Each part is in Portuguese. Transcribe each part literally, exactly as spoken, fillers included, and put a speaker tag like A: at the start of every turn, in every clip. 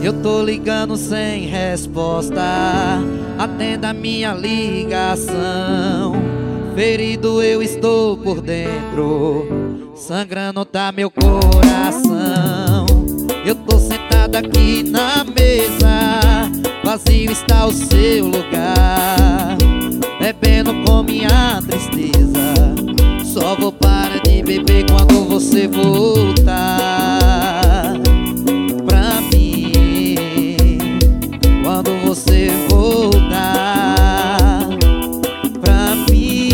A: Eu tô ligando sem resposta, atenda a minha ligação. Ferido eu estou por dentro, sangrando tá meu coração. Eu tô sentado aqui na mesa, vazio está o seu lugar, bebendo com minha tristeza. Só vou parar de beber quando você voltar pra mim. Quando você voltar pra mim.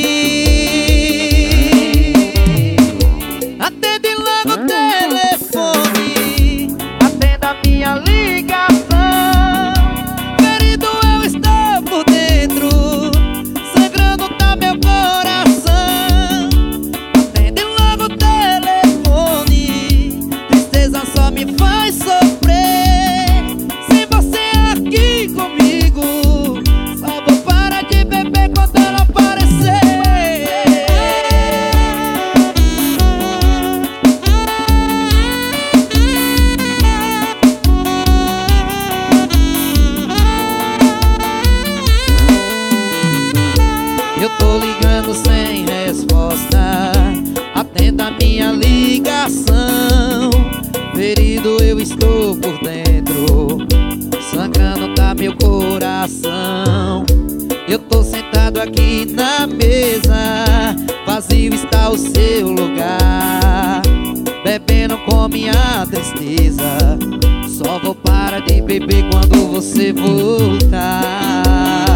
A: Atende logo o telefone, atenda a minha ligação. Ferido eu estou por dentro, sangrando tá meu coração. Atende logo o telefone, tristeza só me faz sofrer. Sem você aqui comigo, só vou parar de beber quando ela aparecer. Eu tô ligando sem resposta, atenda a minha ligação. Ferido eu estou por dentro, sangrando tá meu coração. Eu tô sentado aqui na mesa, vazio está o seu lugar, bebendo com minha tristeza. Só vou parar de beber quando você voltar.